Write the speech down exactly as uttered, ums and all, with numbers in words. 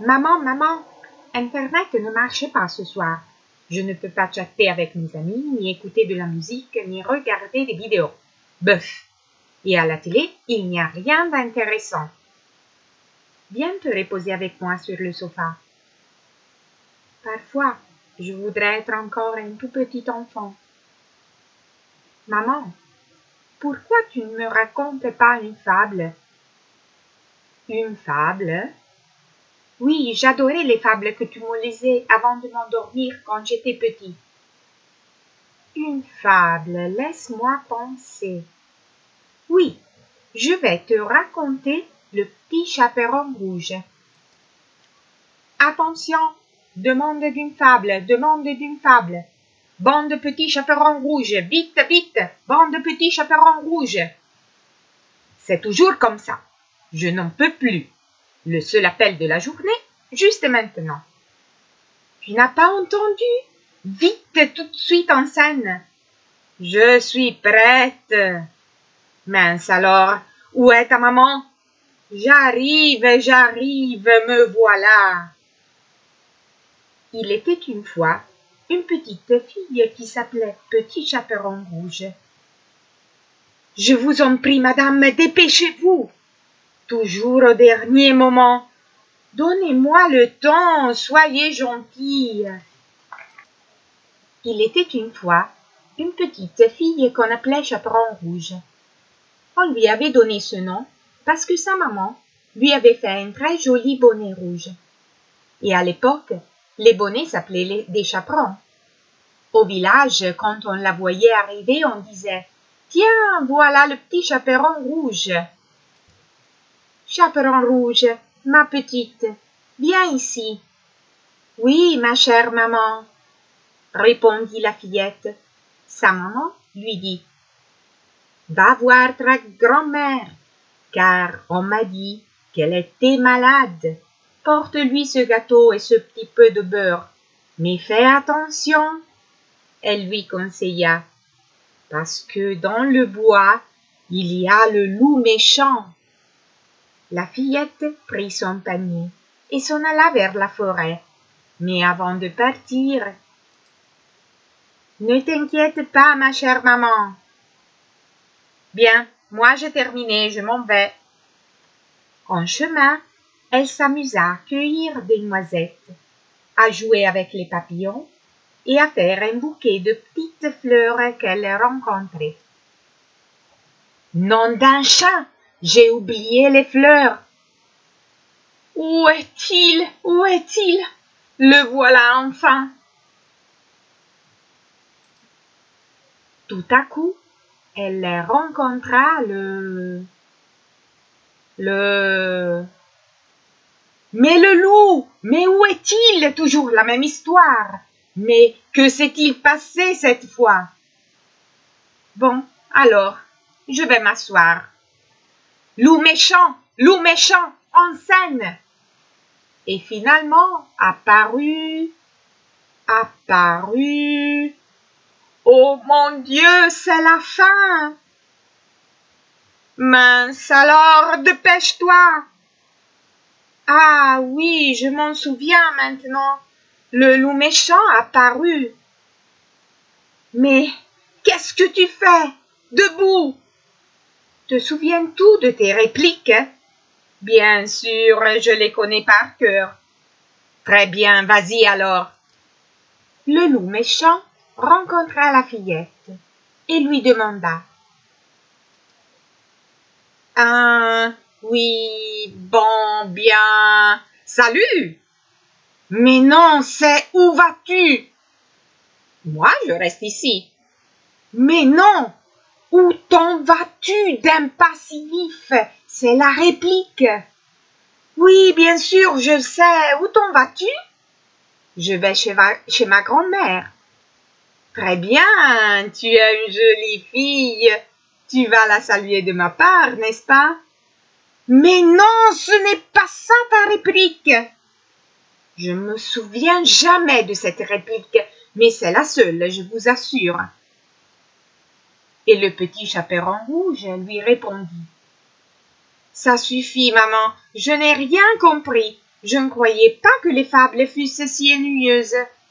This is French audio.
Maman, maman, Internet ne marche pas ce soir. Je ne peux pas chatter avec mes amis, ni écouter de la musique, ni regarder des vidéos. Bof. Et à la télé, il n'y a rien d'intéressant. Viens te reposer avec moi sur le sofa. Parfois, je voudrais être encore un tout petit enfant. Maman, pourquoi tu ne me racontes pas une fable? Une fable? Oui, j'adorais les fables que tu me lisais avant de m'endormir quand j'étais petit. Une fable, laisse-moi penser. Oui, je vais te raconter le petit chaperon rouge. Attention, demande d'une fable, demande d'une fable. Bande de petits chaperons rouges, vite, vite, bande de petits chaperons rouges. C'est toujours comme ça. Je n'en peux plus. Le seul appel de la journée, juste maintenant. Tu n'as pas entendu? Vite, tout de suite en scène. Je suis prête. Mince alors, où est ta maman? J'arrive, j'arrive, me voilà. Il était une fois une petite fille qui s'appelait Petit Chaperon Rouge. Je vous en prie, madame, dépêchez-vous. Toujours au dernier moment. Donnez-moi le temps, soyez gentille. Il était une fois une petite fille qu'on appelait Chaperon Rouge. On lui avait donné ce nom parce que sa maman lui avait fait un très joli bonnet rouge. Et à l'époque, les bonnets s'appelaient des chaperons. Au village, quand on la voyait arriver, on disait « Tiens, voilà le petit chaperon rouge !»« Chaperon rouge, ma petite, viens ici. »« Oui, ma chère maman, » répondit la fillette. Sa maman lui dit « Va voir ta grand-mère, car on m'a dit qu'elle était malade. Porte-lui ce gâteau et ce petit peu de beurre. Mais fais attention. » Elle lui conseilla, parce que dans le bois, il y a le loup méchant. La fillette prit son panier et s'en alla vers la forêt. Mais avant de partir, « Ne t'inquiète pas, ma chère maman. »« Bien, moi j'ai terminé, je m'en vais. » En chemin, elle s'amusa à cueillir des noisettes, à jouer avec les papillons et à faire un bouquet de petites fleurs qu'elle rencontrait. Nom d'un chat, j'ai oublié les fleurs. Où est-il? Où est-il? Le voilà enfin. Tout à coup, elle rencontra le... le... Mais le loup, mais où est-il? Toujours la même histoire. Mais que s'est-il passé cette fois? Bon, alors, je vais m'asseoir. Loup méchant, loup méchant, en scène. Et finalement, apparut, apparut. Oh mon Dieu, c'est la fin. Mince alors, dépêche-toi. Ah oui, je m'en souviens maintenant. Le loup méchant apparut. Mais qu'est-ce que tu fais? Debout! Te souviens-tu de tes répliques? Bien sûr, je les connais par cœur. Très bien, vas-y alors. Le loup méchant rencontra la fillette et lui demanda. Ah, oui, bon, bien. Salut! Mais non, c'est où vas-tu? Moi, je reste ici. Mais non! Où t'en vas-tu d'impassif? C'est la réplique. Oui, bien sûr, je sais. Où t'en vas-tu? Je vais chez, va chez ma grand-mère. Très bien, tu es une jolie fille. Tu vas la saluer de ma part, n'est-ce pas? Mais non, ce n'est pas ça ta réplique. Je me souviens jamais de cette réplique, mais c'est la seule, je vous assure. Et le petit chaperon rouge lui répondit. Ça suffit, maman, je n'ai rien compris. Je ne croyais pas que les fables fussent si ennuyeuses.